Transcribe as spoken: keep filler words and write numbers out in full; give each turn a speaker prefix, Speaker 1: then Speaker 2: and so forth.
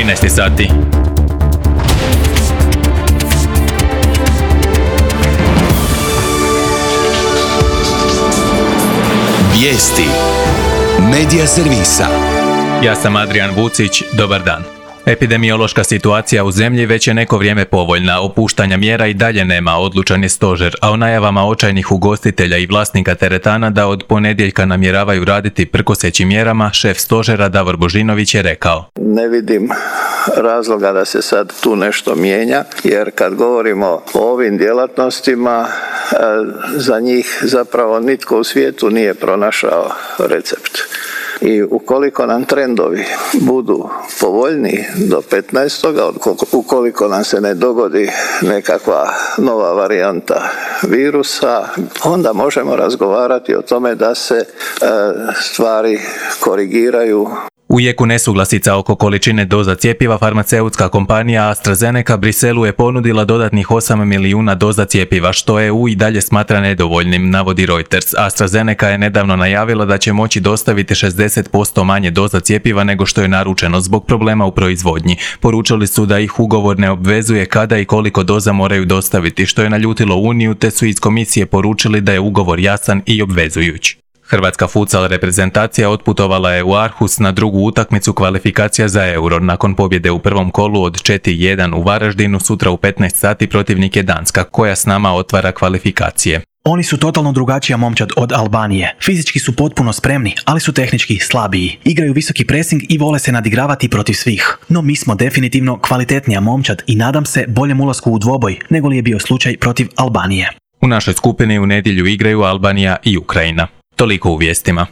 Speaker 1: trinaest sati.
Speaker 2: Vijesti Medija servisa.
Speaker 1: Ja sam Adrian Vucić, dobar dan. Epidemiološka situacija u zemlji već je neko vrijeme povoljna, opuštanja mjera i dalje nema, odlučan je stožer, a o najavama očajnih ugostitelja i vlasnika teretana da od ponedjeljka namjeravaju raditi prkosećim mjerama, šef stožera Davor Božinović je rekao:
Speaker 3: Ne vidim razloga da se sad tu nešto mijenja, jer kad govorimo o ovim djelatnostima, za njih zapravo nitko u svijetu nije pronašao recept. I ukoliko nam trendovi budu povoljniji do petnaestoga ukoliko nam se ne dogodi nekakva nova varijanta virusa, onda možemo razgovarati o tome da se e, stvari korigiraju.
Speaker 1: U jeku nesuglasica oko količine doza cjepiva, farmaceutska kompanija AstraZeneca Briselu je ponudila dodatnih osam milijuna doza cjepiva, što E U i dalje smatra nedovoljnim, navodi Reuters. AstraZeneca je nedavno najavila da će moći dostaviti šezdeset posto manje doza cjepiva nego što je naručeno zbog problema u proizvodnji. Poručili su da ih ugovor ne obvezuje kada i koliko doza moraju dostaviti, što je naljutilo Uniju, te su iz komisije poručili da je ugovor jasan i obvezujući. Hrvatska futsal reprezentacija otputovala je u Aarhus na drugu utakmicu kvalifikacija za Euro. Nakon pobjede u prvom kolu od četiri jedan u Varaždinu, sutra u petnaest sati protivnik je Danska, koja s nama otvara kvalifikacije.
Speaker 4: Oni su totalno drugačija momčad od Albanije. Fizički su potpuno spremni, ali su tehnički slabiji. Igraju visoki presing i vole se nadigravati protiv svih. No mi smo definitivno kvalitetnija momčad i nadam se boljem ulasku u dvoboj nego li je bio slučaj protiv Albanije.
Speaker 1: U našoj skupini u nedjelju igraju Albanija i Ukrajina. Toliko u vijestima.